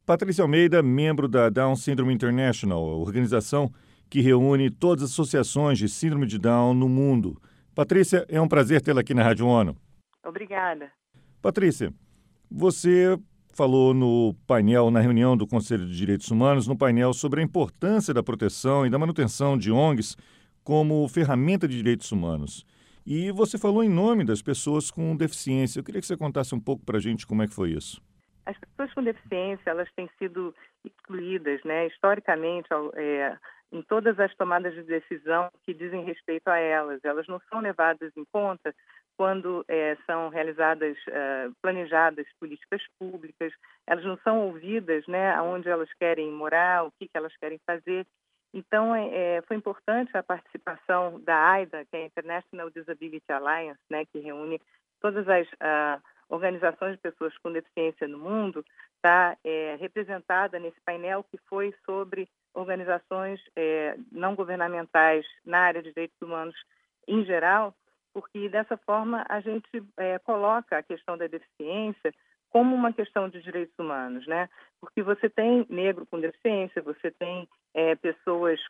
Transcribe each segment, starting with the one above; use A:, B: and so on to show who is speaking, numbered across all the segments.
A: Patrícia Almeida, membro da Down Syndrome International, organização que reúne todas as associações de síndrome de Down no mundo. Patrícia, é um prazer tê-la aqui na Rádio ONU.
B: Obrigada.
A: Patrícia, você falou no painel, na reunião do Conselho de Direitos Humanos, no painel sobre a importância da proteção e da manutenção de ONGs como ferramenta de direitos humanos. E você falou em nome das pessoas com deficiência. Eu queria que você contasse um pouco para a gente como é que foi isso.
B: As pessoas com deficiência, elas têm sido excluídas, né, historicamente, em todas as tomadas de decisão que dizem respeito a elas. Elas não são levadas em conta quando são realizadas, planejadas políticas públicas. Elas não são ouvidas, né, aonde elas querem morar, o que elas querem fazer. Então, foi importante a participação da AIDA, que é a International Disability Alliance, né, que reúne todas as organizações de pessoas com deficiência no mundo, está representada nesse painel que foi sobre organizações não governamentais na área de direitos humanos em geral, porque dessa forma a gente coloca a questão da deficiência como uma questão de direitos humanos, né? Porque você tem negro com deficiência, você tem pessoas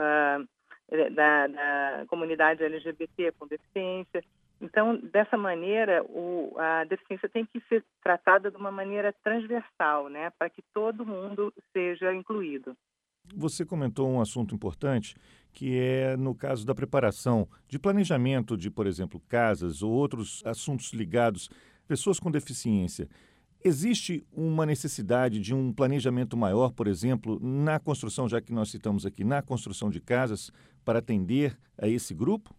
B: da comunidade LGBT com deficiência. Então, dessa maneira, a deficiência tem que ser tratada de uma maneira transversal, né? Para que todo mundo seja incluído.
A: Você comentou um assunto importante, que é no caso da preparação de planejamento de, por exemplo, casas ou outros assuntos ligados a pessoas com deficiência. Existe uma necessidade de um planejamento maior, por exemplo, na construção, já que nós citamos aqui, na construção de casas, para atender a esse grupo?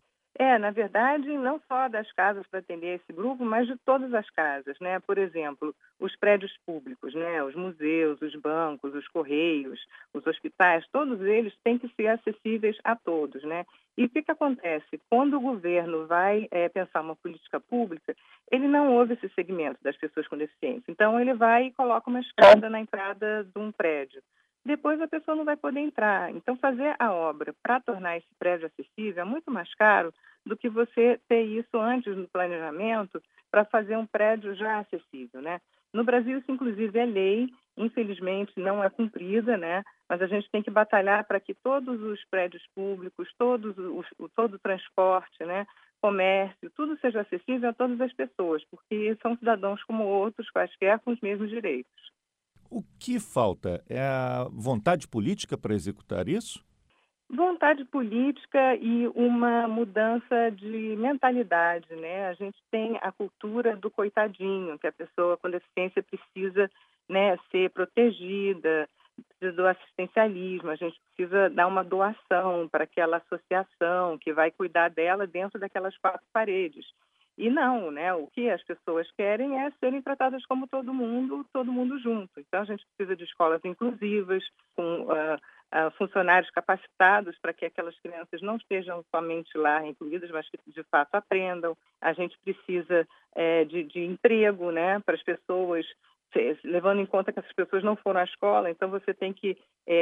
B: Na verdade, não só das casas para atender esse grupo, mas de todas as casas, né? Por exemplo, os prédios públicos, né? Os museus, os bancos, os correios, os hospitais, todos eles têm que ser acessíveis a todos, né? E o que acontece? Quando o governo vai pensar uma política pública, ele não ouve esse segmento das pessoas com deficiência. Então, ele vai e coloca uma escada na entrada de um prédio. Depois a pessoa não vai poder entrar. Então, fazer a obra para tornar esse prédio acessível é muito mais caro do que você ter isso antes no planejamento para fazer um prédio já acessível, né? No Brasil, isso inclusive é lei, infelizmente não é cumprida, né? Mas a gente tem que batalhar para que todos os prédios públicos, todo o transporte, né? Comércio, tudo seja acessível a todas as pessoas, porque são cidadãos como outros, quaisquer, com os mesmos direitos.
A: O que falta? É a vontade política para executar isso?
B: Vontade política e uma mudança de mentalidade, né? A gente tem a cultura do coitadinho, que a pessoa com deficiência precisa, né, ser protegida, precisa do assistencialismo, a gente precisa dar uma doação para aquela associação que vai cuidar dela dentro daquelas quatro paredes. E não, né? O que as pessoas querem é serem tratadas como todo mundo junto. Então, a gente precisa de escolas inclusivas, com funcionários capacitados para que aquelas crianças não estejam somente lá incluídas, mas que de fato aprendam. A gente precisa de emprego, né, para as pessoas, levando em conta que essas pessoas não foram à escola, então você tem que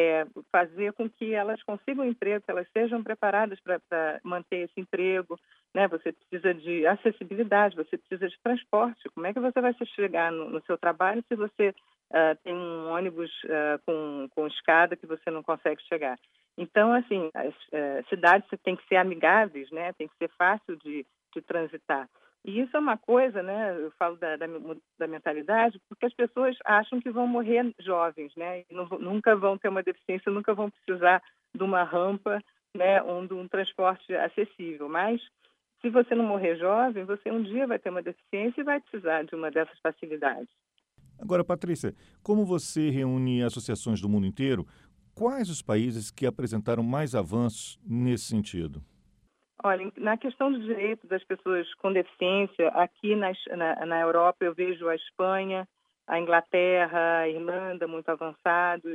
B: fazer com que elas consigam emprego, que elas sejam preparadas para manter esse emprego, né? Você precisa de acessibilidade, você precisa de transporte. Como é que você vai chegar no seu trabalho se você tem um ônibus com escada que você não consegue chegar? Então, assim, as cidades têm que ser amigáveis, né? Tem que ser fácil de transitar. E isso é uma coisa, né? Eu falo da mentalidade, porque as pessoas acham que vão morrer jovens, né? E nunca vão ter uma deficiência, nunca vão precisar de uma rampa, né? Ou de um transporte acessível. Mas, se você não morrer jovem, você um dia vai ter uma deficiência e vai precisar de uma dessas facilidades.
A: Agora, Patrícia, como você reúne associações do mundo inteiro, quais os países que apresentaram mais avanços nesse sentido?
B: Olha, na questão do direito das pessoas com deficiência, aqui na Europa eu vejo a Espanha, a Inglaterra, a Irlanda muito avançados,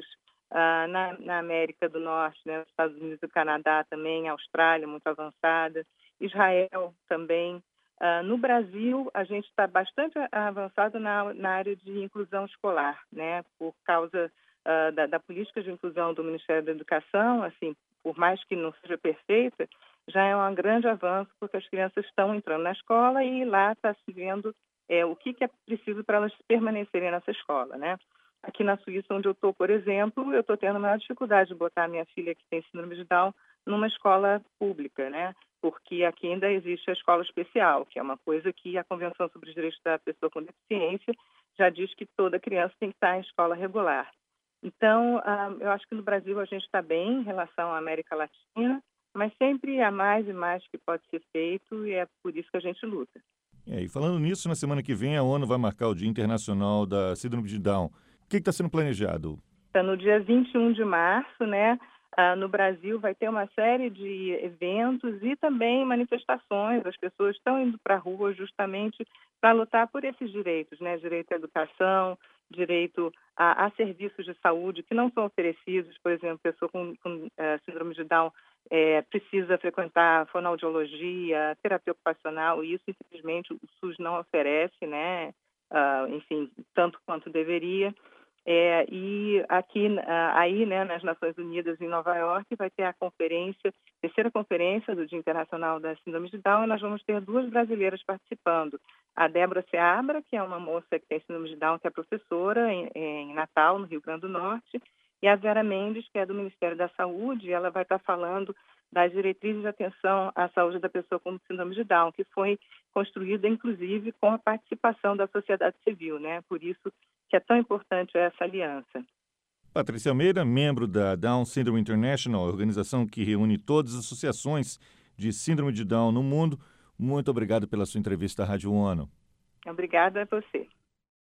B: na América do Norte, né, os Estados Unidos e o Canadá também, a Austrália muito avançada, Israel também. No Brasil, a gente está bastante avançado na área de inclusão escolar, né, por causa da política de inclusão do Ministério da Educação, assim, por mais que não seja perfeita, já é um grande avanço, porque as crianças estão entrando na escola e lá está se vendo o que é preciso para elas permanecerem nessa escola, né? Aqui na Suíça, onde eu estou, por exemplo, eu estou tendo a maior dificuldade de botar a minha filha, que tem síndrome de Down, numa escola pública, né? Porque aqui ainda existe a escola especial, que é uma coisa que a Convenção sobre os Direitos da Pessoa com Deficiência já diz que toda criança tem que estar em escola regular. Então, eu acho que no Brasil a gente está bem em relação à América Latina, mas sempre há mais e mais que pode ser feito e é por isso que a gente luta.
A: E falando nisso, na semana que vem a ONU vai marcar o Dia Internacional da Síndrome de Down. O que está sendo planejado?
B: Então, no dia 21 de março, né, no Brasil vai ter uma série de eventos e também manifestações. As pessoas estão indo para a rua justamente para lutar por esses direitos, né? Direito à educação, direito a serviços de saúde que não são oferecidos. Por exemplo, pessoa com síndrome de Down precisa frequentar fonoaudiologia, terapia ocupacional, e isso, infelizmente, o SUS não oferece, né? Enfim, tanto quanto deveria. E aqui, aí, né, nas Nações Unidas, em Nova York, vai ter a terceira conferência do Dia Internacional da Síndrome de Down, e nós vamos ter 2 brasileiras participando. A Débora Seabra, que é uma moça que tem síndrome de Down, que é professora em Natal, no Rio Grande do Norte, e a Vera Mendes, que é do Ministério da Saúde, e ela vai estar falando das diretrizes de atenção à saúde da pessoa com síndrome de Down, que foi construída, inclusive, com a participação da sociedade civil, né? Por isso que é tão importante essa aliança.
A: Patrícia Meira, membro da Down Syndrome International, organização que reúne todas as associações de síndrome de Down no mundo. Muito obrigado pela sua entrevista à Rádio ONU.
B: Obrigada a você.